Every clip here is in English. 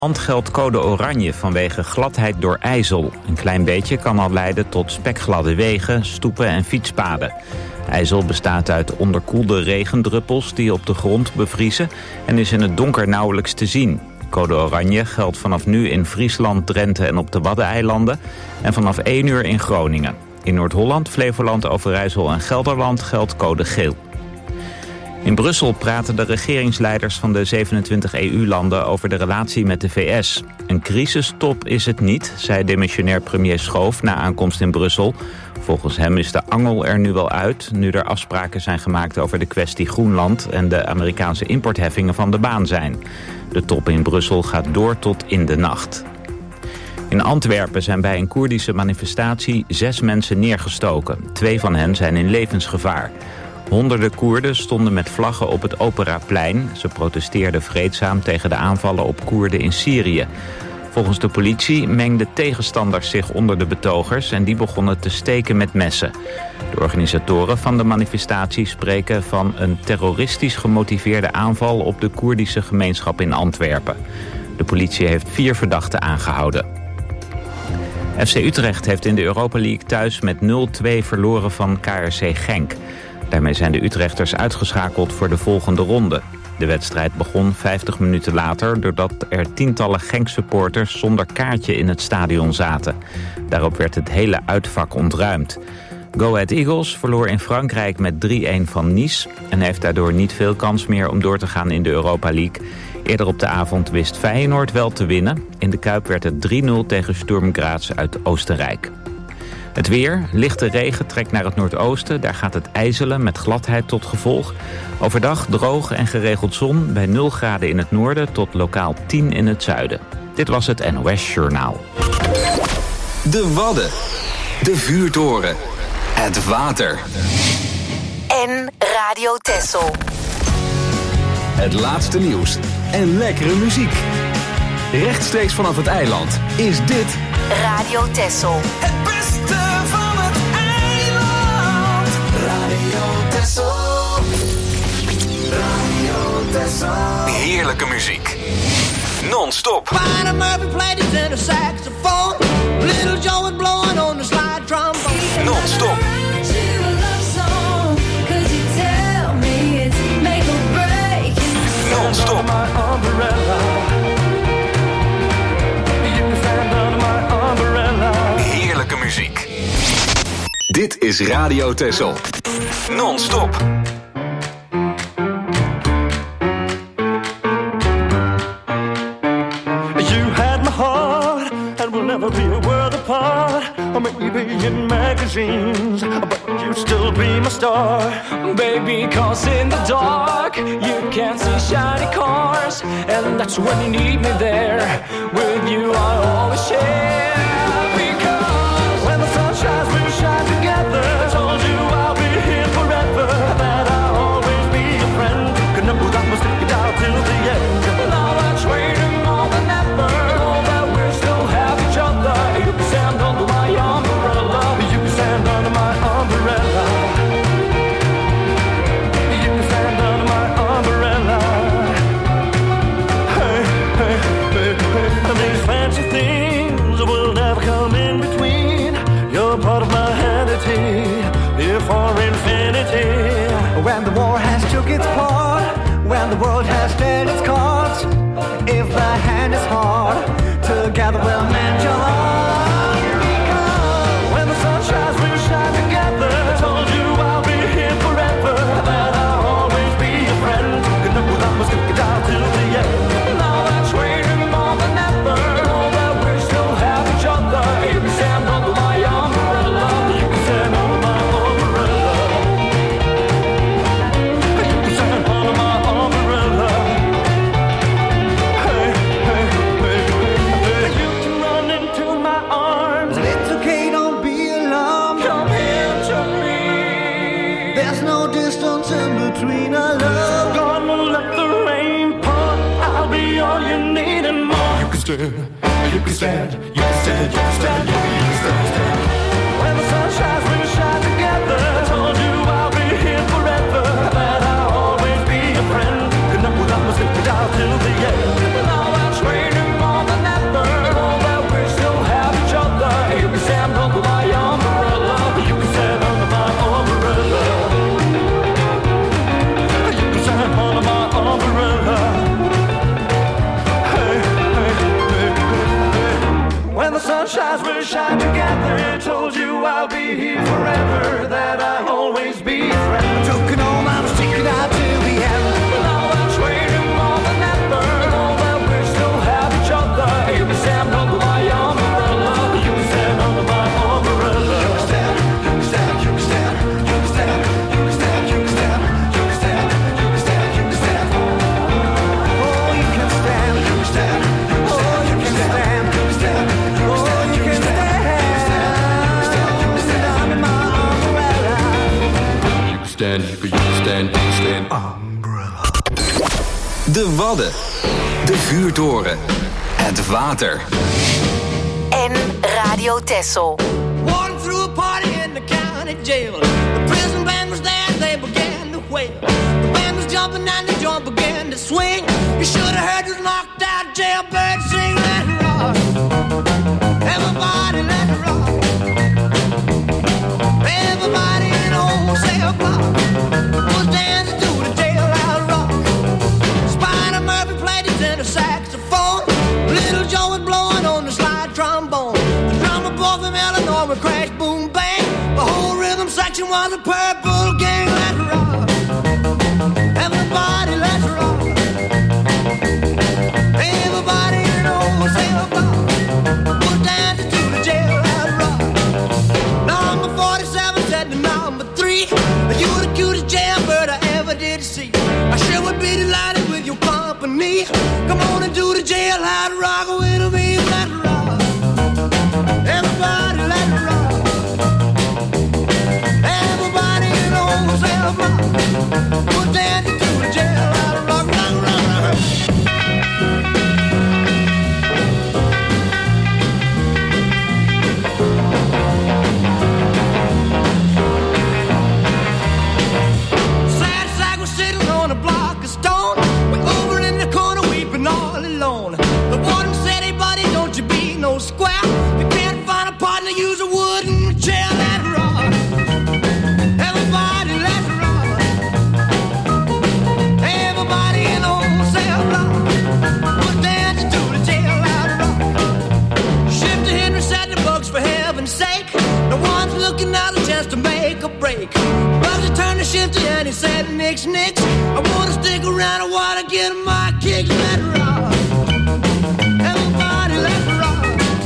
land geldt code oranje vanwege gladheid door ijzel. Een klein beetje kan al leiden tot spekgladde wegen, stoepen en fietspaden. IJssel bestaat uit onderkoelde regendruppels die op de grond bevriezen en is in het donker nauwelijks te zien. Code oranje geldt vanaf nu in Friesland, Drenthe en op de Waddeneilanden en vanaf 1 uur in Groningen. In Noord-Holland, Flevoland, Overijssel en Gelderland geldt code geel. In Brussel praten de regeringsleiders van de 27 EU-landen over de relatie met de VS. Een crisistop is het niet, zei demissionair premier Schoof na aankomst in Brussel. Volgens hem is de angel er nu wel uit, nu er afspraken zijn gemaakt over de kwestie Groenland en de Amerikaanse importheffingen van de baan zijn. De top in Brussel gaat door tot in de nacht. In Antwerpen zijn bij een Koerdische manifestatie 6 mensen neergestoken. 2 van hen zijn in levensgevaar. Honderden Koerden stonden met vlaggen op het Operaplein. Ze protesteerden vreedzaam tegen de aanvallen op Koerden in Syrië. Volgens de politie mengden tegenstanders zich onder de betogers en die begonnen te steken met messen. De organisatoren van de manifestatie spreken van een terroristisch gemotiveerde aanval op de Koerdische gemeenschap in Antwerpen. De politie heeft 4 verdachten aangehouden. FC Utrecht heeft in de Europa League thuis met 0-2 verloren van KRC Genk. Daarmee zijn de Utrechters uitgeschakeld voor de volgende ronde. De wedstrijd begon 50 minuten later doordat er tientallen Genk-supporters zonder kaartje in het stadion zaten. Daarop werd het hele uitvak ontruimd. Go Ahead Eagles verloor in Frankrijk met 3-1 van Nice en heeft daardoor niet veel kans meer om door te gaan in de Europa League. Eerder op de avond wist Feyenoord wel te winnen. In de Kuip werd het 3-0 tegen Sturm Graz uit Oostenrijk. Het weer, lichte regen trekt naar het noordoosten. Daar gaat het ijzelen met gladheid tot gevolg. Overdag droog en geregeld zon bij 0 graden in het noorden tot lokaal 10 in het zuiden. Dit was het NOS Journaal. De Wadden, de vuurtoren, het water. En Radio Texel. Het laatste nieuws en lekkere muziek. Rechtstreeks vanaf het eiland is dit Radio Texel. Het beste van het eiland. Radio Texel. Radio Texel. heerlijke muziek. Non-stop. Lionel Murphy played his inner saxophone. Little Joe was blowing on the slide trombone. Non-stop. Non-stop. Heerlijke muziek. Dit is Radio Texel. Non-stop. You had my heart and we'll never be a world apart. Or maybe in magazines, but you still be my star. Baby, cause in the dark you can't see shiny cars, and that's when you need me there. With you I always share. Because when the sun shines, we'll shine together. I told you I'll be here forever, that I'll always be your friend. Could never that stick it out till the end. now that's waiting more than ever. Know that we still have each other. You can stand under my umbrella. You can stand under my umbrella. You can stand under my umbrella. Hey, hey, hey, hey. And these fancy things will never come in between. You're part of my vanity, here for infinity. When the war has took its part, when the world has dealt its cards, if the hand is hard, together we'll mend your heart. Because when the sun shines, we'll shine together. I told you I'll be here forever, that I'll always be your friend. Good enough without my stick it out till the end. now that's waiting more than ever. Know that we still have each other. You can stand under my umbrella. You can stand under my umbrella. You can stand under my umbrella. Hey, hey, hey, hey. You can run into my arms. It's okay, don't be alarmed. Come here to me. There's no distance in between our love. Gonna let the rain pour. I'll be all you need and more. You can stand, you can stand, you can stand, you can stand, you can stand. When the sun shines, we'll shine together. I told you I'll be here forever, that I'll always be your friend. Good enough without my stick it out till the end. now that's waiting more and shine together. Told you I'll be here forever, that I'll always be friends. Took it home, I was taking out to the end. Now that's waiting more than ever. Know that we still have each other. You can stand under my umbrella. You can stand under my umbrella. You can stand, you can stand, you can stand, you can stand, you can stand, you can stand, you can stand, you can stand, you can stand. Oh, you can stand. You can stand, you can stand, you can stand, you can stand, you can stand, you can stand. Under my umbrella. You can stand, you can stand, you can stand. De Wadden. De vuurtoren. Het water. En Radio Texel. Walking through a party in the county jail. The prison band was there, they began to wail. The band was jumping and the joint began to swing. You should have heard this knocked out jailbird sing. Let it rock. Everybody let it rock. Everybody in the whole cell block was dancing to the jailhouse rock. Spider Murphy played his tenor saxophone. Little Joe was blowing on the slide trombone. The drummer boy from Illinois would crash, boom, bang. The whole rhythm section was a purple gang. Let's rock. Everybody, let's rock. Everybody in the whole cell block was dancing to the jailhouse rock. Number 47 said to number 3, "You're the cutest jailbird I ever did see. I sure would be delighted with your company. Come on and do the jailhouse rock with me. Let's rock. Everybody, let's rock. Everybody in the whole cell block was dancing to the jailhouse rock. Rock, rock, rock. Sad sack was sitting on a block of stone. We're over in the corner weeping all alone. The warden said, "Hey buddy, don't you be no square. You can't find a partner, use a wooden chair." Let's rock. Everybody, let's rock. Everybody in the whole cell block was dancing to the jailhouse rock. Shifter Henry said the books for heaven's sake. No one's looking out a chance to make a break. Bugsy turned to Shifty and he said, "Nix, nix. I wanna stick around, I wanna get my kicks." Let's rock. Everybody, let's rock.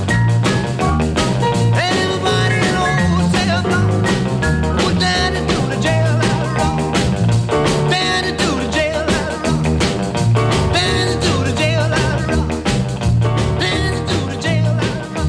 Everybody in the whole cell block was dancing to the jailhouse rock. Dancing to the jailhouse rock. Dancing to the jailhouse rock. Dancing to the jailhouse rock.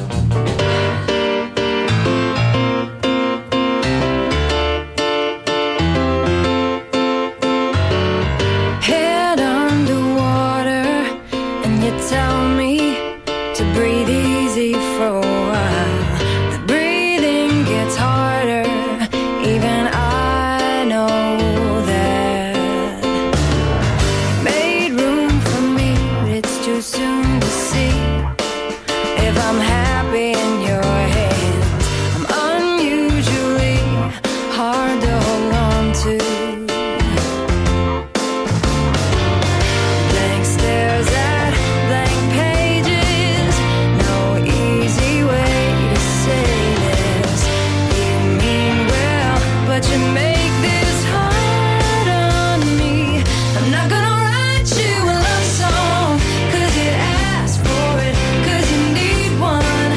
Head underwater, and you tell me to breathe easy for a while. The breathing gets harder, even I know that. Made room for me, but it's too soon to see if I'm happy in your hands. I'm unusually hard to hold on to. Blank stares at blank pages. No easy way to say this. You mean well, but you make this hard on me. I'm not gonna write you a love song, 'cause you asked for it, 'cause you need one.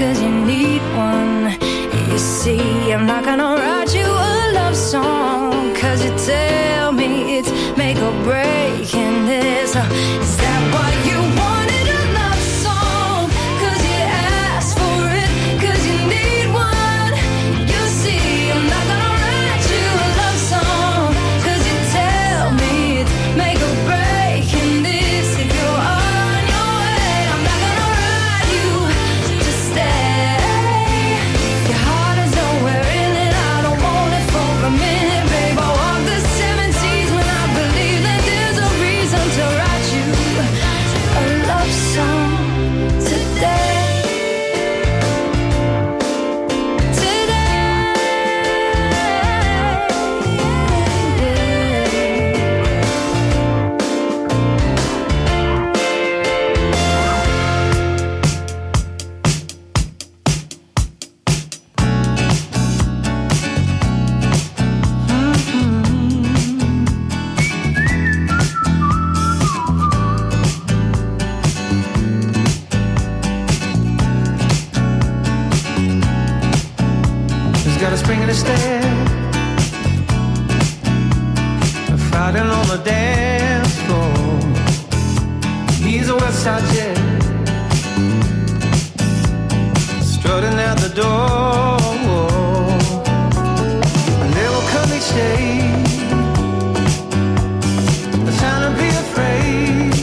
'cause you need one. You see, I'm not gonna write you a love song, 'cause you tell me it's make or break. And is that what you wanted, a love song? 'Cause you asked for it, 'cause you need one. You see, I'm not gonna write you a love song, 'cause you tell me it's make or break. And this, if you're on your way, I'm not gonna write you to stay. Your heart is nowhere in it, I don't want it for a minute, babe. I walk the 7 seas when I believe that there's a reason to write you a love song today. He's got a spring in his step, fighting on the dance floor. He's a West Side jet, strutting out the door. And they will come each day, trying to be afraid,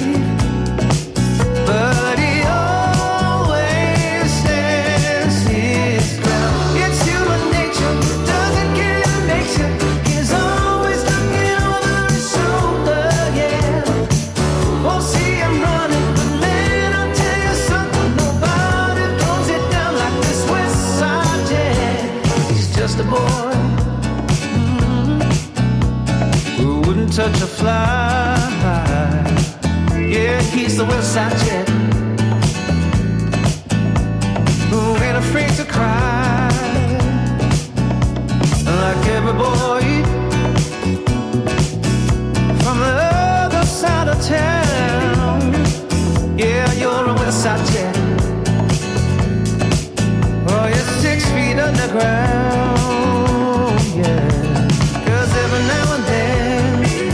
but he always stands his ground. It's human nature, doesn't care who makes you. He's always looking over his shoulder, yeah. Won't see him running, but man, I'll tell you something. Nobody throws it down like this West Side jet. He's just a boy who wouldn't touch a fly. Yeah, he's the West Side jet who ain't afraid to cry, like every boy from the other side of town. Yeah, you're a West Side jet. Oh, you're 6 feet underground. Yeah, 'cause every now and then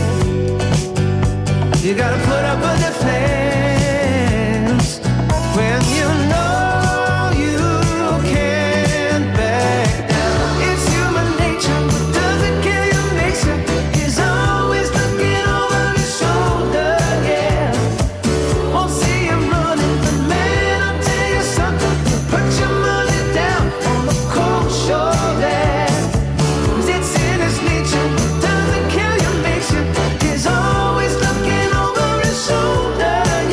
you gotta put up a defense when you know you can't back down. It's human nature, what doesn't kill you makes you. He's always looking over his shoulder, yeah. Won't see him running, but man, I'll tell you something. Put your money down on the cold shoulder, 'cause it's in his nature, what doesn't kill you makes you. He's always looking over his shoulder,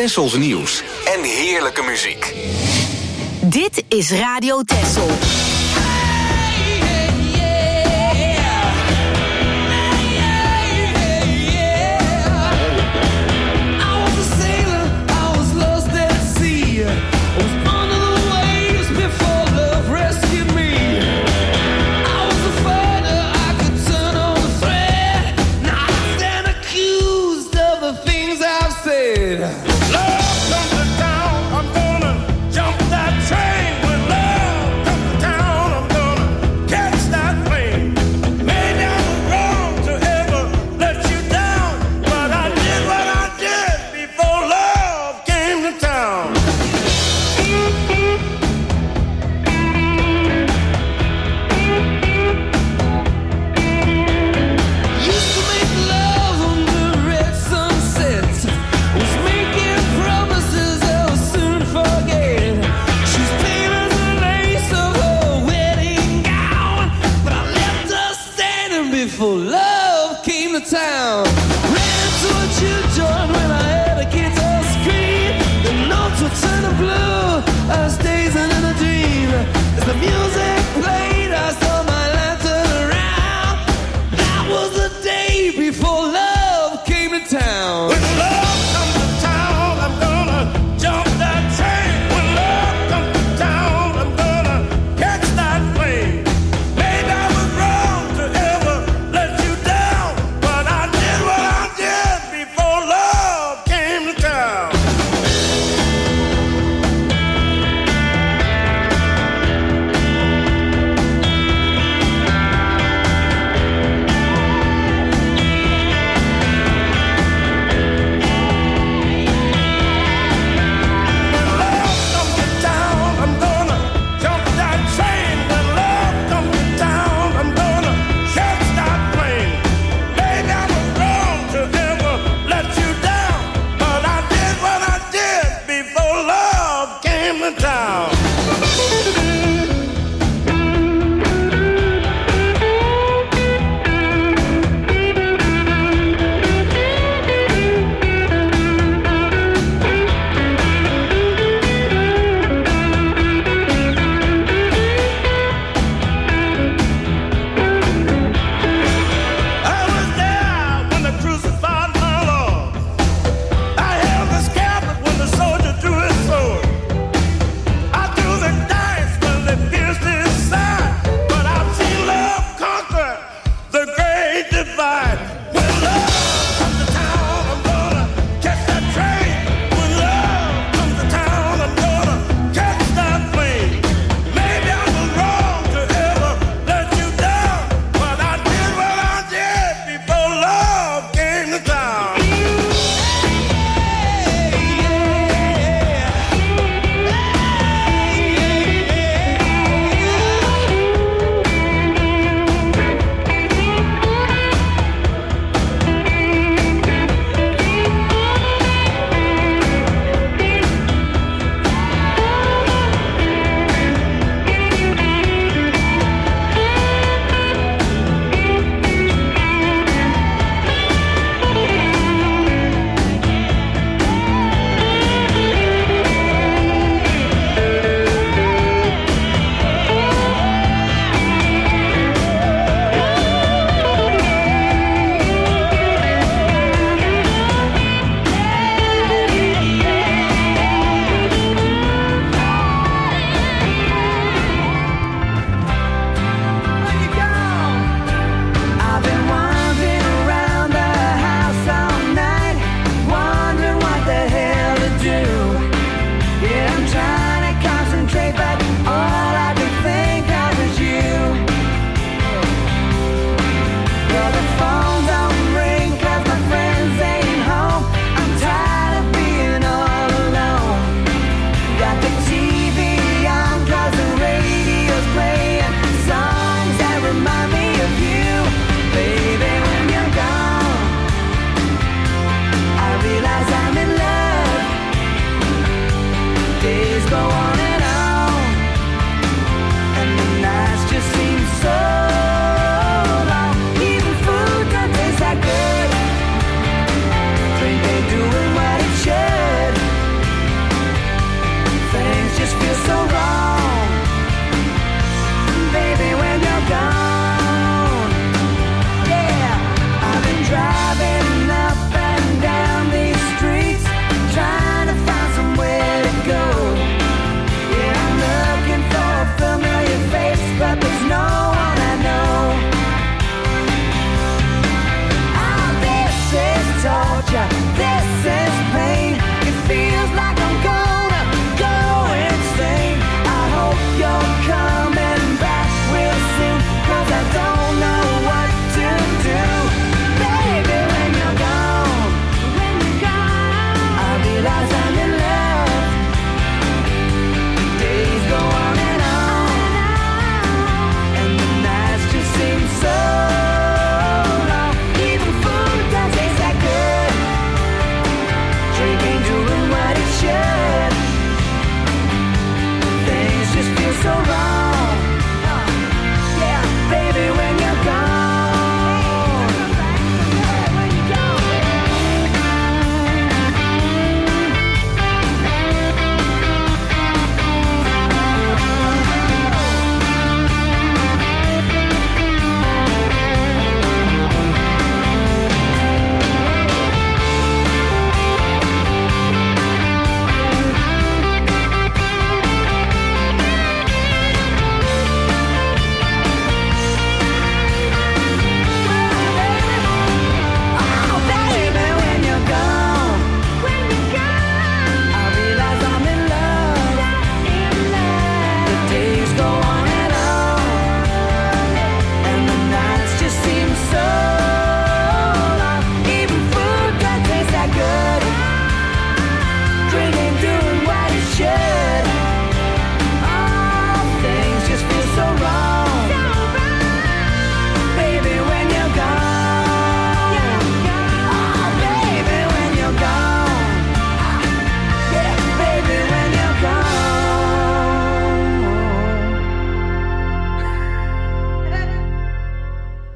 Tessels nieuws en heerlijke muziek. Dit is Radio Tessel.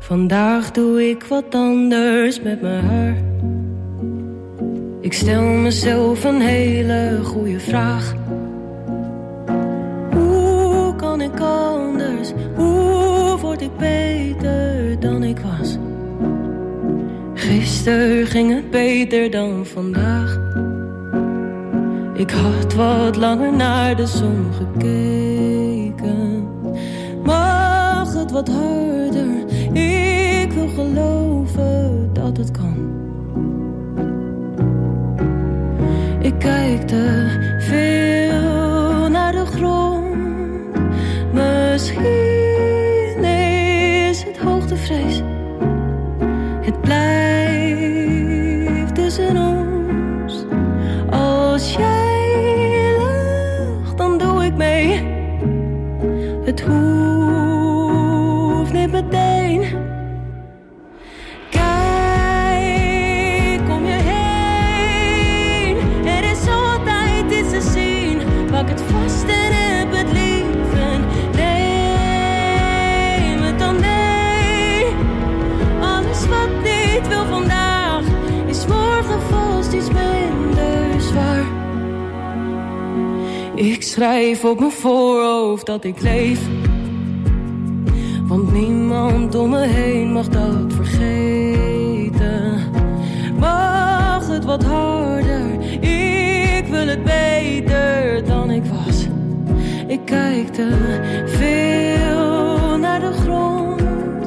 Vandaag doe ik wat anders met mijn haar. Ik stel mezelf een hele goede vraag. Hoe kan ik anders? Hoe word ik beter dan ik was? Gisteren ging het beter dan vandaag. Ik had wat langer naar de zon gekeken. Mag het wat harder? Ik wil geloven dat het kan. Ik kijk te veel naar de grond. Misschien is het hoogtevrees. Het blijft tussen ons. Als jij lacht, dan doe ik mee. Het hoeft niet meteen. Kijk om je heen. Er is altijd iets te zien. Pak het vast en heb het lief. En neem het dan mee. Alles wat niet wil vandaag is morgen vast iets minder zwaar. Ik schrijf op mijn voorhoofd dat ik leef. Want niemand om me heen mag dat vergeten. Mag het wat harder? Ik wil het beter dan ik was. Ik kijk te veel naar de grond.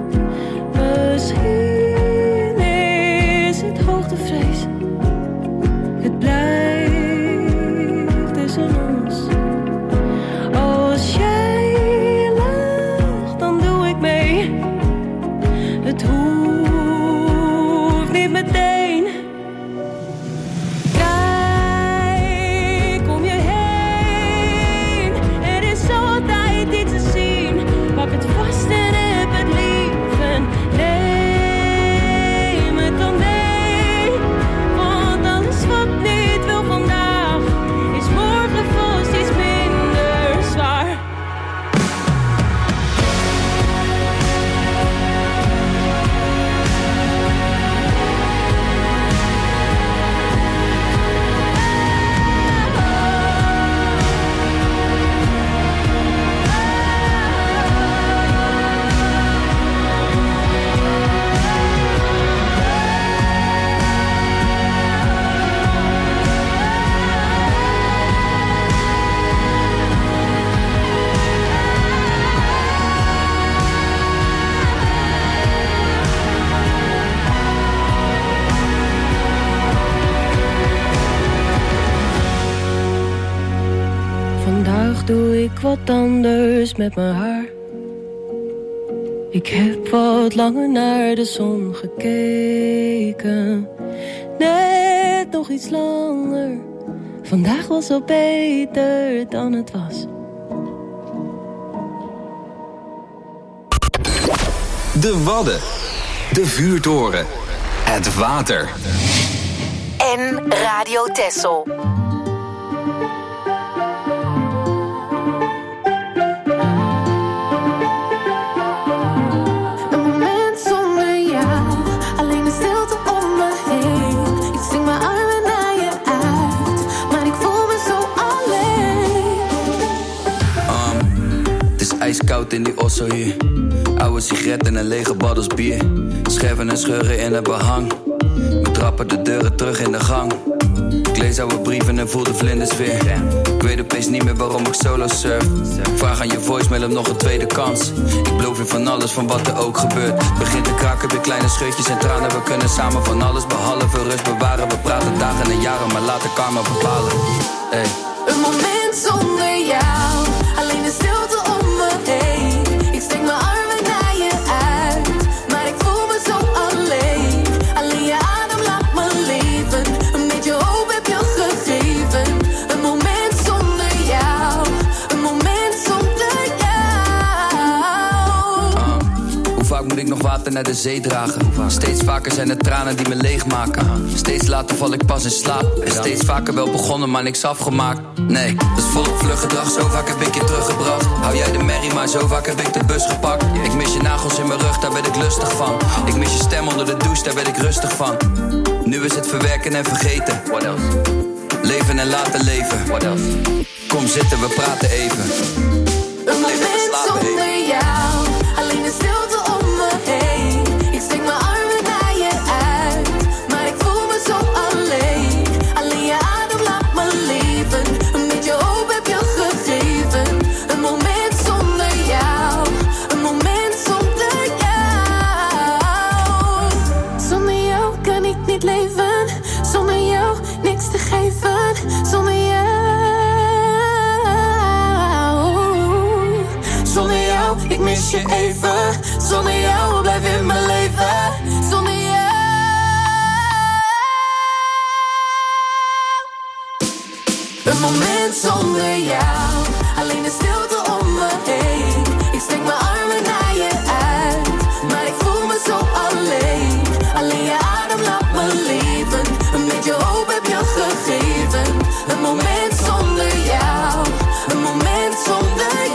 Misschien is het hoogtevrees. Het blijft tussen ons. Als jij lacht, dan doe ik mee. Het hoeft niet meteen. Kijk om je heen. Er is altijd iets te zien. Pak het vast en heb het lief. En neem het dan mee. Want alles wat niet wil vandaag is morgen vast iets minder zwaar. Vandaag doe ik wat anders met mijn haar. Ik heb wat langer naar de zon gekeken. Net nog iets langer. Vandaag was al beter dan het was. De Wadden. De vuurtoren. Het water. En Radio Texel. Een moment zonder jou, alleen de stilte om me heen. Ik zing mijn armen naar je uit, maar ik voel me zo alleen. Het is ijskoud in die osso hier. Oude sigaret en een lege baddels bier. Scherven en scheuren in het behang. We trappen de deuren terug in de gang. Ik lees oude brieven en voel de vlinders weer. Ik weet opeens niet meer waarom ik solo surf. Ik vraag aan je voicemail om nog een tweede kans. Ik beloof je van alles, van wat er ook gebeurt. Begint te kraken, weer kleine scheutjes en tranen. We kunnen samen van alles behalve rust bewaren. We praten dagen en jaren, maar laten karma bepalen. Hey. Een moment zonder jou, alleen de stilte om me heen. Ik steek mijn armen naar je uit, maar ik voel me zo alleen. Alleen je adem laat me leven, een beetje hoop heb je gegeven. Een moment zonder jou, een moment zonder jou. Hoe vaak moet ik nog water naar de zee dragen. Steeds vaker zijn het tranen die me leegmaken. Steeds later val ik pas in slaap. En steeds vaker wel begonnen, maar niks afgemaakt. Nee, dat is volop vlug gedrag. Zo vaak heb ik je teruggebracht. Hou jij de merrie, maar zo vaak heb ik de bus gepakt. Ik mis je nagels in mijn rug, daar ben ik lustig van. Ik mis je stem onder de douche, daar ben ik rustig van. Nu is het verwerken en vergeten. What else? Leven en laten leven. What else? Kom zitten, we praten even. Een moment zonder jou, alleen de stilte om me heen. Ik steek mijn armen naar je uit, maar ik voel me zo alleen. Alleen je adem laat me leven, een beetje hoop heb je gegeven. Een moment zonder jou, een moment zonder jou. Zonder jou kan ik niet leven, zonder jou niks te geven. Zonder jou. Zonder jou, ik mis je even. Zonder jou blijf in mijn leven. Zonder jou. Een moment zonder jou. Alleen de stilte om me heen. Ik steek mijn armen naar je uit, maar ik voel me zo alleen. Alleen je adem laat me leven. Een beetje hoop heb je gegeven. Een moment zonder jou. Een moment zonder jou.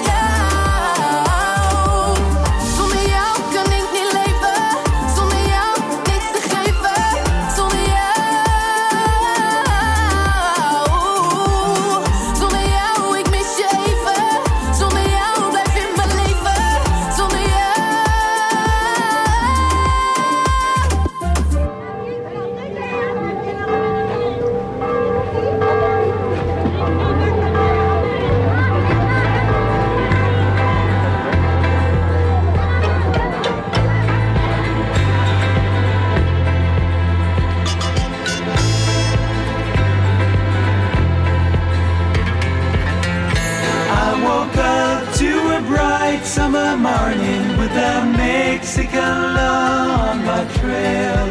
Summer morning with a Mexican love on my trail.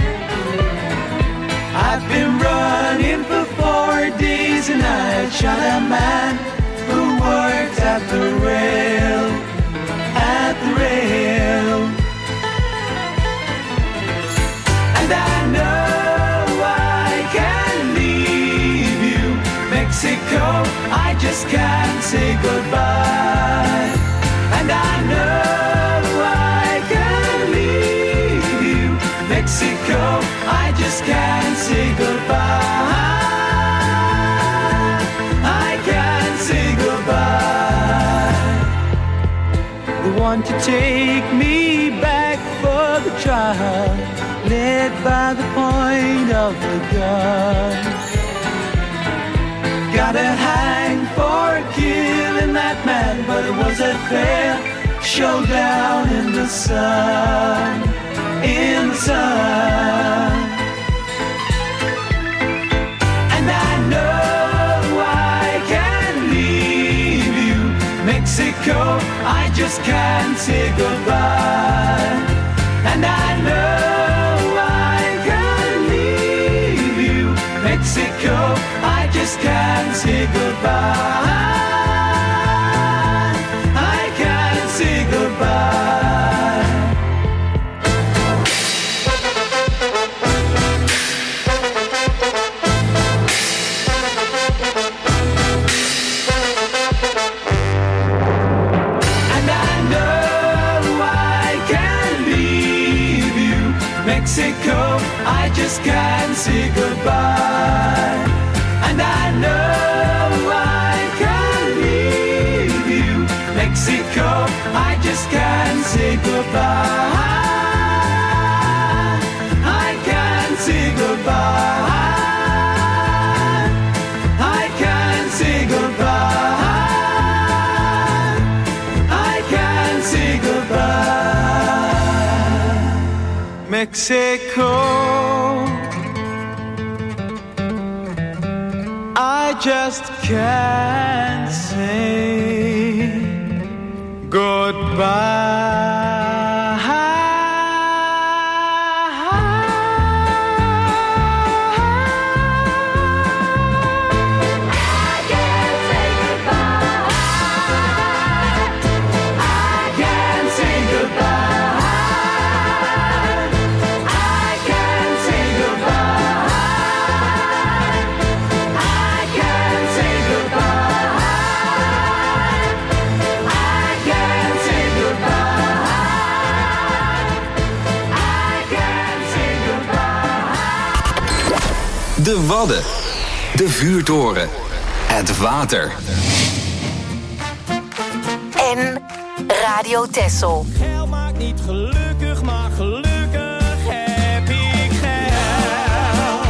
I've been running for 4 days and I shot a man who worked at the rail, at the rail. And I know I can't leave you, Mexico, I just can't say goodbye. And I know I can't leave you, Mexico, I just can't say goodbye. I can't say goodbye. They want to take me back for the trial, led by the point of the gun. Gotta hang for killing that man, but it was a fair showdown in the sun, in the sun. And I know I can't leave you, Mexico, I just can't say goodbye. And I know I can't leave you, Mexico, I just can't say goodbye. I can't say goodbye. And I know I can't leave you, Mexico, I just can't say goodbye. And I know I can't leave you, Mexico, I just can't say goodbye. I can't say goodbye. I can't say goodbye. I can't say goodbye. Mexico, I just can't say goodbye. I can't say goodbye. De Wadden. De vuurtoren. Het water. En Radio Texel. Geld maakt niet gelukkig, maar gelukkig heb ik geld.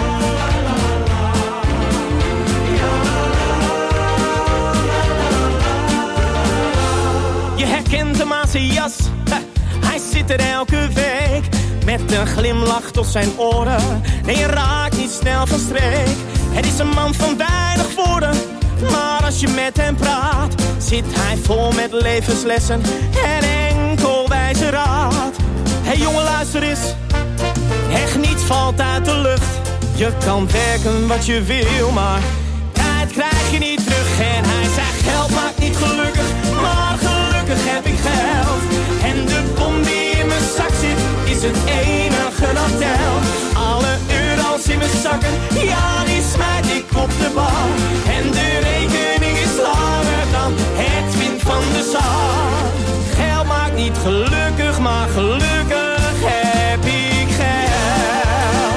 Je herkent hem aan zijn jas, hij zit er elke week. Met een glimlach tot zijn oren, nee je raakt niet snel van streek. Het is een man van weinig woorden, maar als je met hem praat, zit hij vol met levenslessen en enkel wijze raad. Hé jongen, luister eens, echt niets valt uit de lucht. Je kan werken wat je wil, maar tijd krijg je niet terug. En hij zei geld maakt niet gelukkig, maar gelukkig heb ik geld. En de bom die in mijn zak zit, is het enige dat telt. Alle euro's in mijn zakken, ja die smijt ik op de bar. En de rekening is langer dan het wind van de zon. Geld maakt niet gelukkig, maar gelukkig heb ik geld.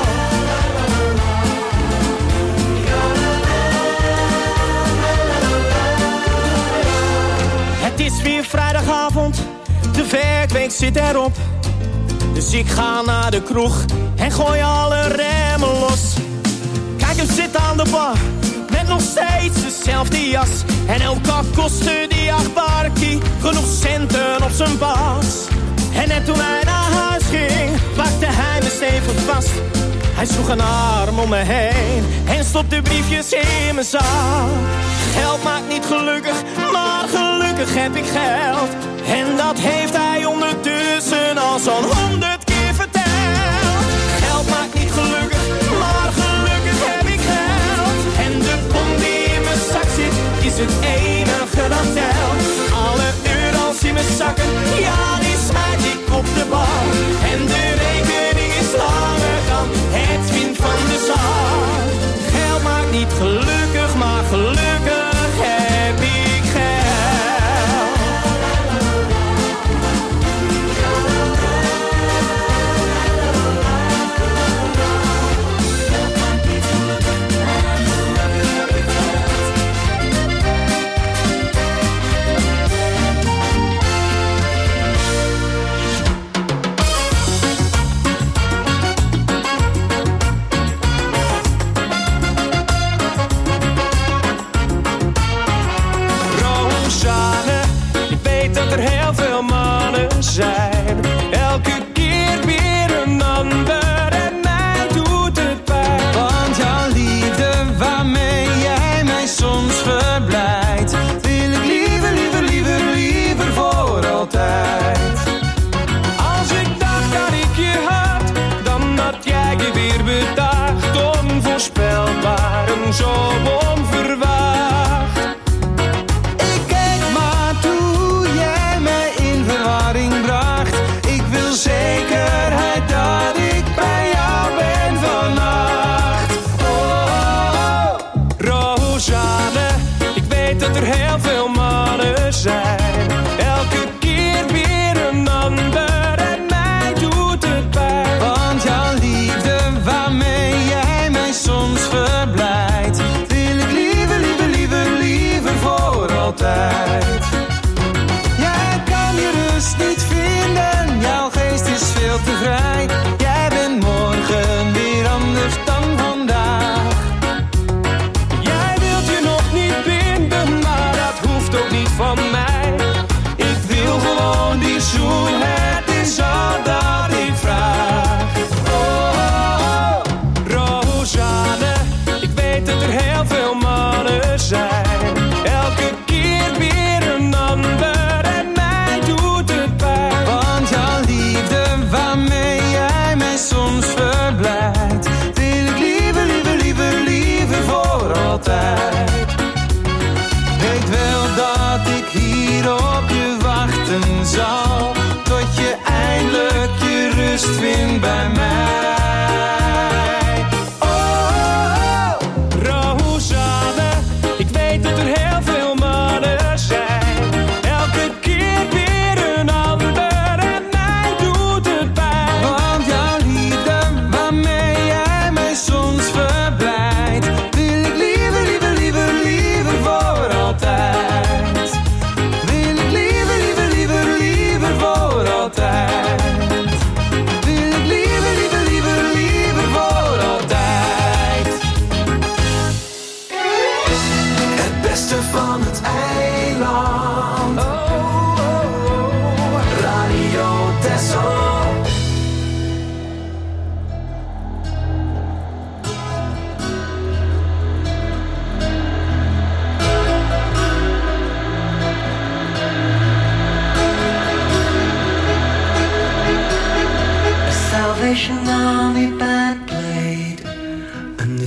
Het is weer vrijdagavond, de werkweek zit erop. Dus ik ga naar de kroeg en gooi alle remmen los. Kijk hem zitten aan de bar, met nog steeds dezelfde jas. En ook al kostte die 8 barkie genoeg centen op zijn pas. En net toen hij naar huis ging, pakte hij me stevig vast. Hij sloeg een arm om me heen en stopte briefjes in mijn zak. Geld maakt niet gelukkig, maar gelukkig heb ik geld. En dat heeft hij ondertussen al zo'n 100 keer verteld. Geld maakt niet gelukkig, maar gelukkig heb ik geld. En de bom die in mijn zak zit, is het enige dat telt. Alle euro's in mijn zakken, ja die smijt ik op de bar. En de rekening is langer dan het wind van de zon. Geld maakt niet gelukkig, maar gelukkig heb ik geld. Zijn. Elke keer weer een ander en mij doet het pijn. Want jouw liefde waarmee jij mij soms verblijdt, wil ik liever, liever, liever, liever voor altijd. Als ik dacht dat ik je had, dan had jij je weer bedacht. Onvoorspelbaar en zo onverwacht. Ik keek maar toe, jij mij in verwarring bracht. Ik wil zekerheid dat ik bij jou ben vannacht. Oh, Rosanne, ik weet dat er heel veel mannen zijn. Elke keer weer een ander en mij doet het pijn. Want jouw liefde waarmee jij mij soms verblijdt, wil ik liever, liever, liever, liever voor altijd. Jij kan je rust niet vinden, jouw geest is veel te vrij. Jij bent morgen weer anders dan vandaag. Jij wilt je nog niet binden, maar dat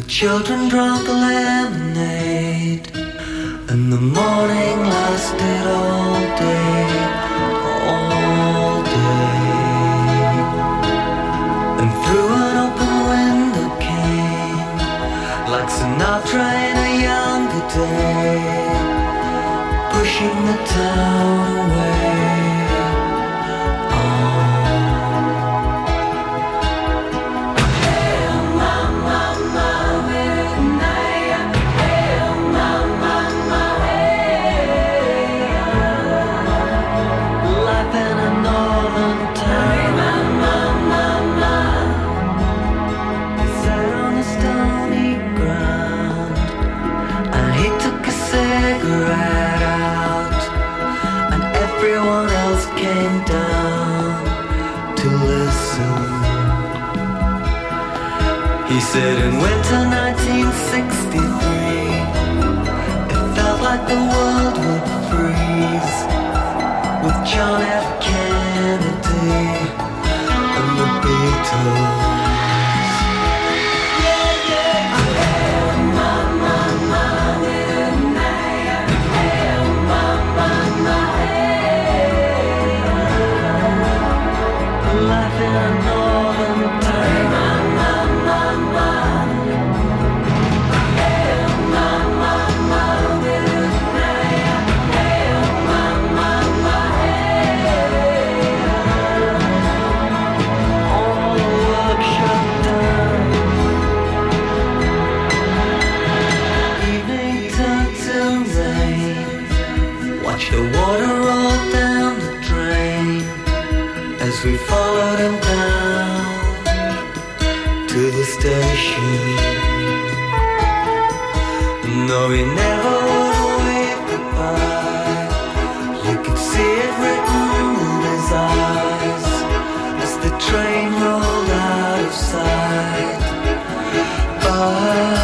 children drank the lemonade, and the morning lasted all day, all day. And through an open window came, like Sinatra in a younger day, pushing the town away. He said in winter 1963, it felt like the world would freeze with John F. Kennedy and the Beatles. Life in a northern town. The water rolled down the drain as we followed him down to the station. No, he never would wave goodbye. You could see it written in his eyes as the train rolled out of sight. Bye.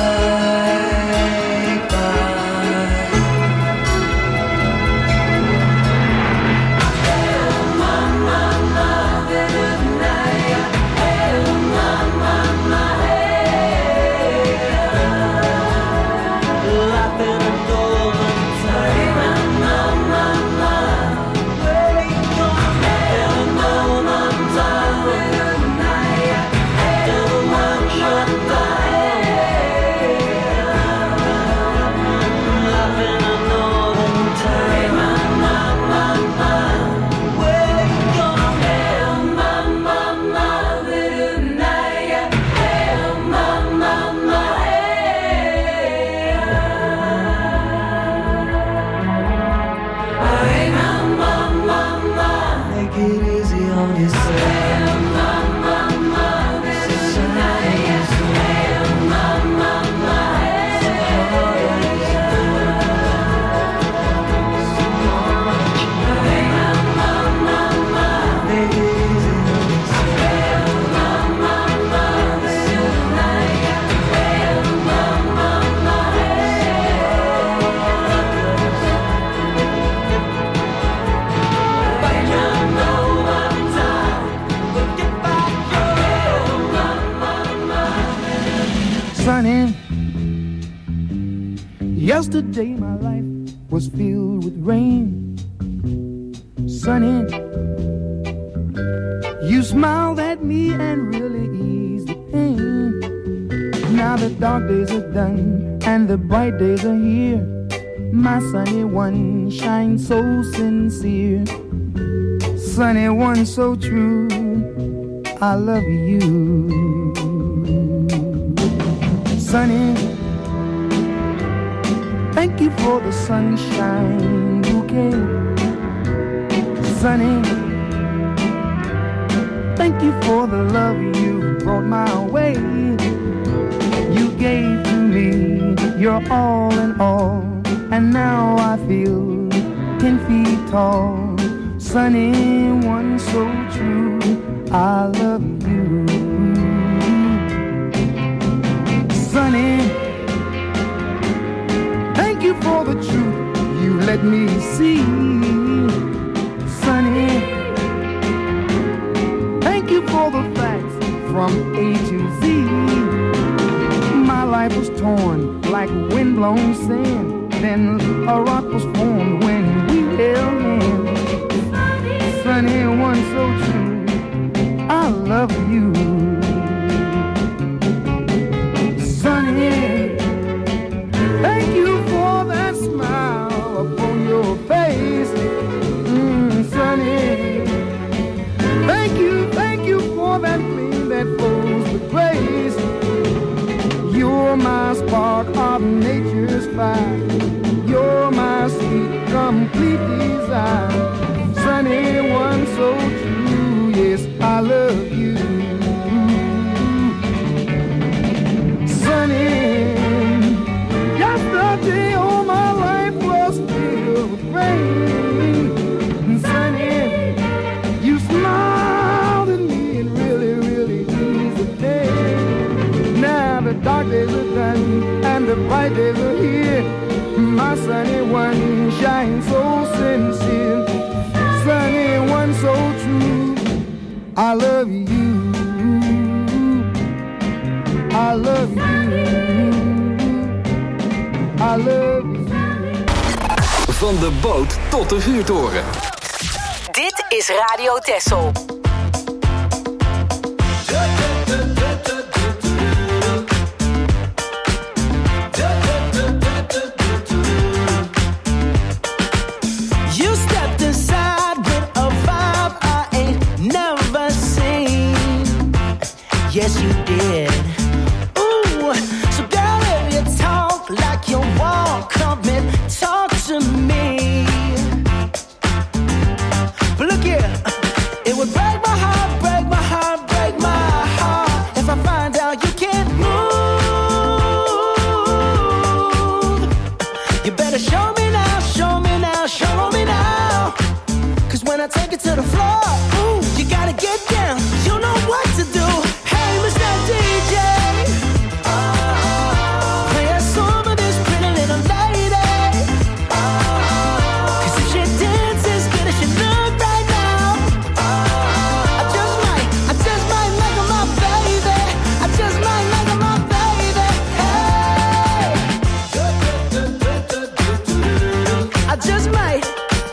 Yesterday my life was filled with rain. Sunny, you smiled at me and really eased the pain. Now the dark days are done and the bright days are here. My sunny one shines so sincere. Sunny one so true, I love you. Sunny, thank you for the sunshine bouquet. Sunny, thank you for the love you brought my way. You gave to me your all in all, and now I feel 10 feet tall. Sunny one so true, I love you. Sunny, thank you for the truth you let me see. Sunny, thank you for the facts from A to Z. My life torn like windblown sand. Then a rock was formed when we held hands. Sunny one so true, I love you. Sunny, thank you for that smile upon your face. Sunny, thank you for that gleam that flows with grace. You're my spark of nature's fire. You're my sweet, complete desire. Sunny one so true, yes, I love you. Sunny, yesterday all my life was filled with rain. Sunny, you smiled at me and really, really eased the day. Now the dark days are done and the bright days are here. My sunny one shines so sincere. Sunny one so true, I love you. I love you. I love you. Van de boot tot de vuurtoren. Dit is Radio Texel. You stepped inside with a vibe I ain't never seen. Yes, you did. Ooh, so girl, if you talk like you walk, come and talk to me. But look here, it would break my heart, break my heart, break my heart if I find out you can't move. You better show me now, show me now, show me now. 'Cause when I take it to the floor, ooh, you gotta get down. You know what to do. Hey, Mr. DJ, play a song for this pretty little lady. 'Cause if she dances as good as she look right now, I just might make her my baby. I just might make her my baby. Hey, I just might.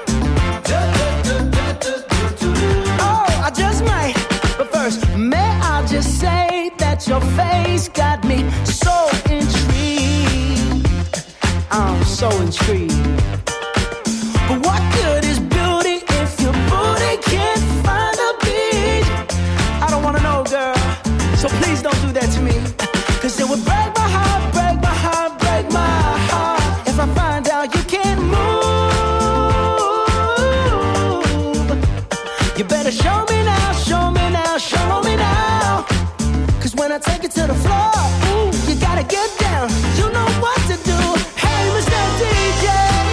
Oh, I just might. But first, may I just say that your face got me so intrigued. I'm so intrigued. But what good is beauty if your booty can't find a beat? I don't wanna know, girl, so please don't do that to me. 'Cause it would break my heart, break my heart, break my heart if I find out you can't move. You better show me now, show me now, show me now. 'Cause when I take it to the floor, ooh, you gotta get down. You know what to do. Hey, Mr. DJ.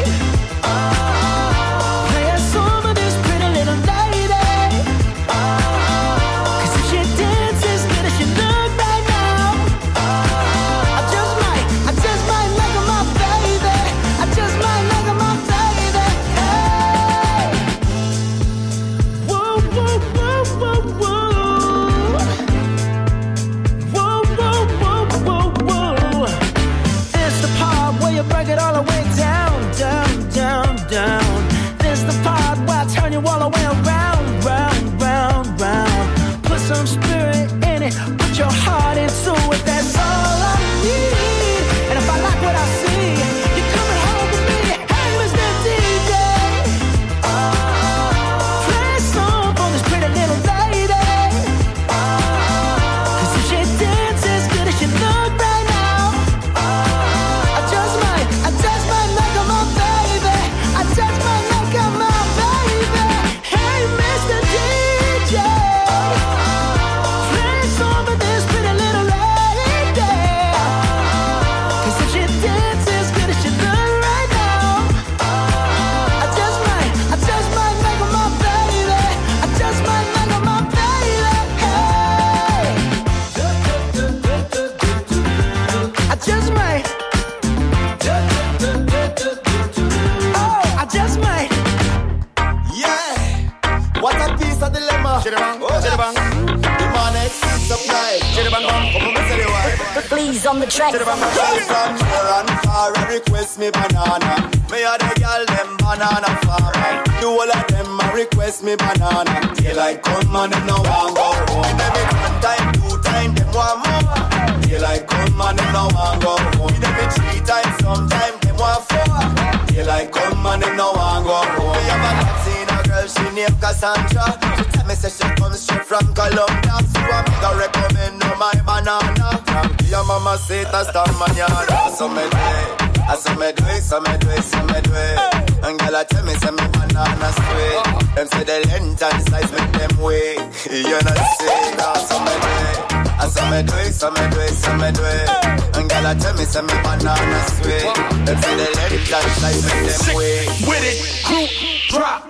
please on the track. From near and far, request me banana. Me a the girl them banana farmer. Do all of them a request me banana. Daylight come and them no want go home. In every one time, 2 time, them want more. Daylight come and them no want go home. In every 3 times, sometime them want 4. Daylight come and them no want go home. Me have a Latina girl, she named Cassandra. She tell me say she comes straight from Colombia. So I make her recommend no my banana. From your mama say that's the manana. So me do it. I saw me do it, so me do it, so me do it. And girl, I tell me, say me banana sweet. Them say the length and size make them way. You know say, so me do it. I saw me do it, so me do it, so me do it. And girl, I tell me, say me banana sweet. Them say the length and size make them way. With it, crew, drop.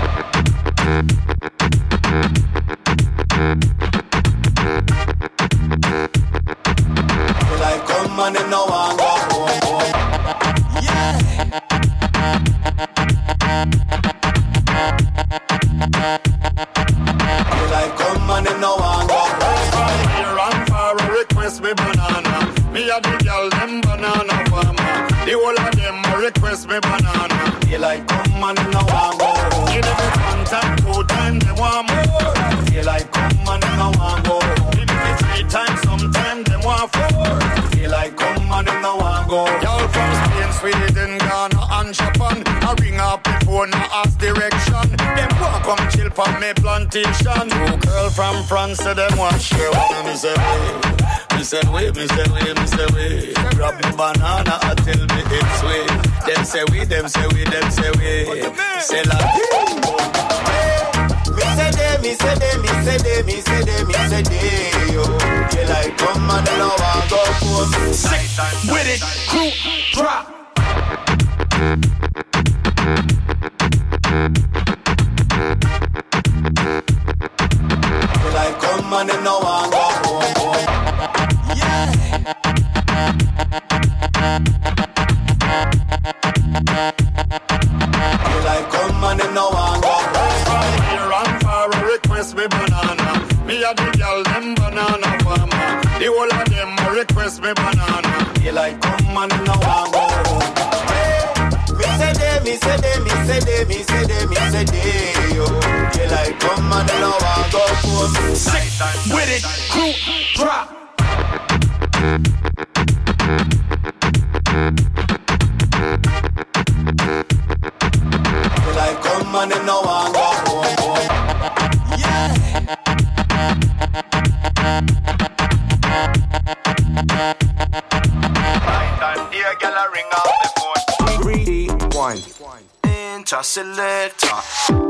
Like come on and no one go home. Yeah. Like come on and no one go home. Here and far request me banana. Me a the girl them banana farmer. The whole of them request me banana. They like come on and no one go home. Give them 1 time, 2 time, they want more. They like come on and no one go home. Give them 3 times, sometime they want 4. They like come on and no one go home. Y'all from Spain, Sweden, Ghana and Japan. I ring up the phone, I ask direction. Them want come chill for me plantation. 2 girl from France, so them want share one. Me say we, me say we. Grab me banana and tell me it's way. Them say we. Say la. Me say they, yo. They like come and no one go home. Sick with it, crew, drop. They like come and no one go home. Yeah. They like come and no one go home. Here and far request me banana. Me a the girl them banana farmer. The whole of them request me banana. They like come and no one go home. Me say they, yo. They like come and no one go home. Sick with it, crew, drop. They like come and no one go home. Yeah. Right and here, girl, I ring up the phone. Rewind. Enter selector.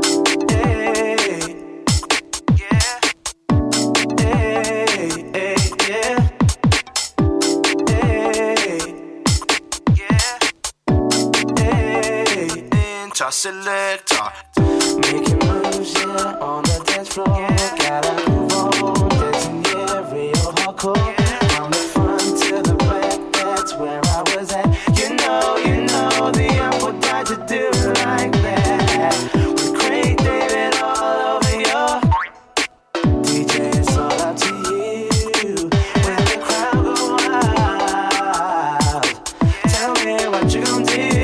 Selector, making moves, yeah, on the dance floor. Gotta move on, dancing, yeah, real hardcore. From the front to the back, that's where I was at. You know, the apple died to do it like that. With Craig David all over you. DJ, it's all up to you. When the crowd go wild, tell me what you gon' do.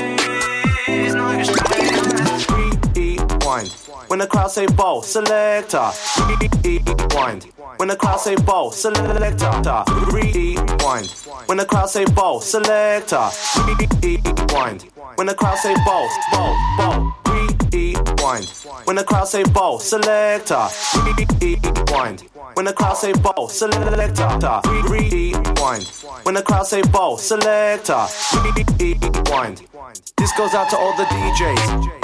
When the crowd say ball, selector. Rewind. When the crowd say ball, selector. Rewind. When the crowd say ball, selector. Rewind. When the crowd say ball. Rewind. When the crowd say ball, selector. Rewind. When the crowd say ball, selector. Rewind. When the crowd say ball, selector. Rewind. This goes out to all the DJs.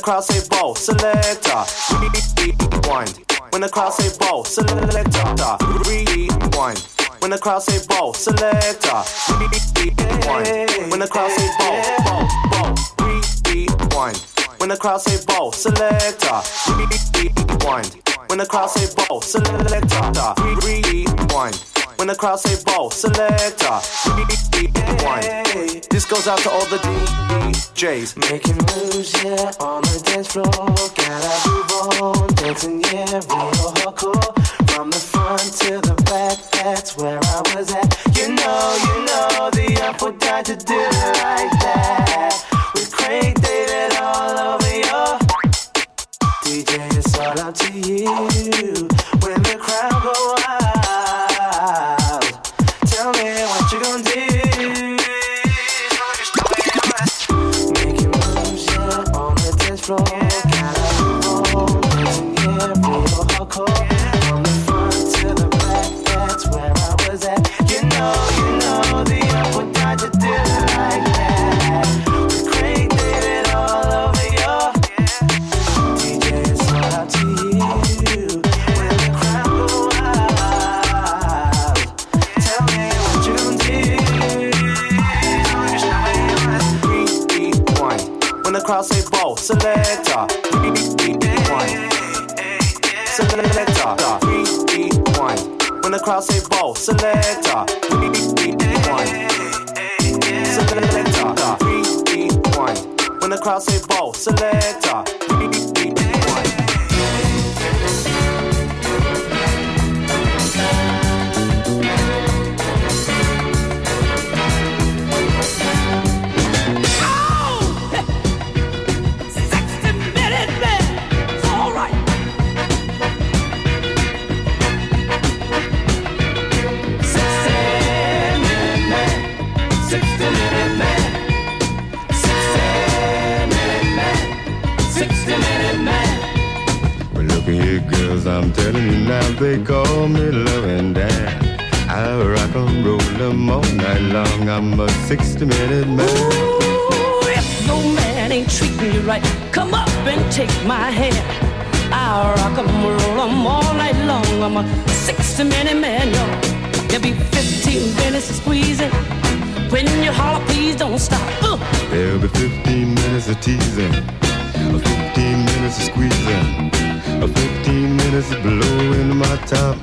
crowd say ball, selector, rewind. When the crowd say ball, selector, rewind. When the crowd say ball, selector, rewind. When the crowd say ball, rewind. When the crowd say ball, selector, rewind. When the crowd say ball, selector, rewind. When the crowd say ball, selector, rewind. This goes out to all the DJs making moves, yeah, on the dance floor. Gotta move on, dancing, yeah, real hardcore. From the front to the back, that's where I was at. You know, the upward died to do it like that. With Craig David all over you. DJ, it's all up to you. When the crowd go wild, tell me what you gonna do. Making moves, yeah, on the dance floor. Gotta move on, dancing, yeah, real hardcore. From the front to the back, that's where I was at. You know, the upward died to do it like that. With Craig David all over you. DJ, it's all up to you. When the crowd go wild, tell me what you gonna do. rewind. When the crowd say ball, selector, rewind. Selector, rewind. When the crowd say ball, selector, rewind. Selector, rewind. When the crowd say ball, selector, rewind. I'm telling you now, they call me loving Dan. I rock and roll them all night long. I'm a 60-minute man. Ooh, if no man ain't treating you right, come up and take my hand. I rock and roll them all night long. I'm a 60-minute man, y'all. There'll be 15 minutes of squeezing. When you holler, please don't stop. There'll be 15 minutes of teasing, 15 minutes of squeezing, 15 minutes of blowing my top.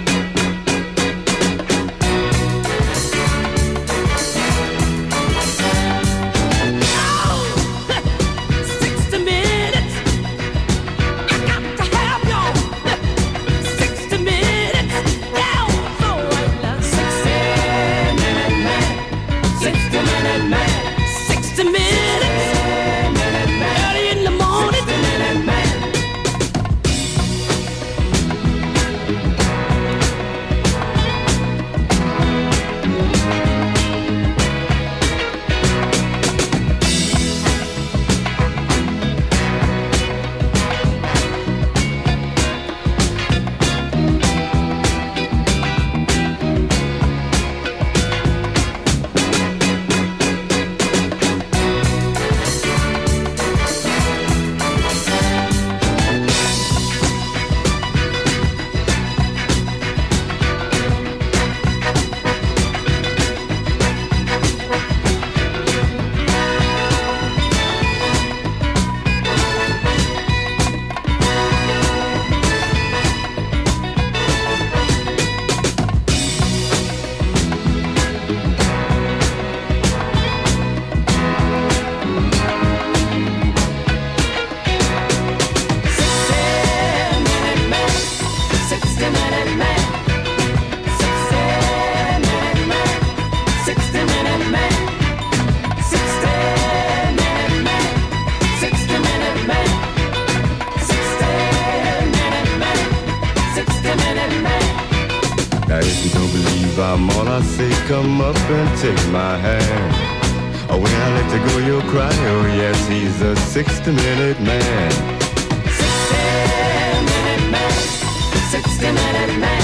I'm all I say, come up and take my hand. Oh, when I let you go, you'll cry, oh yes, he's a 60-minute man. 60-minute man, 60-minute man.